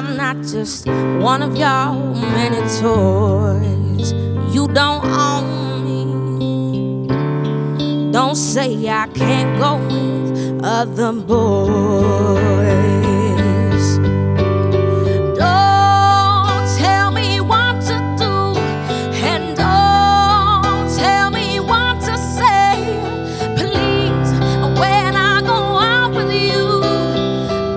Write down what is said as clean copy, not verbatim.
I'm not just one of your many toys. You don't own me. Don't say I can't go with other boys.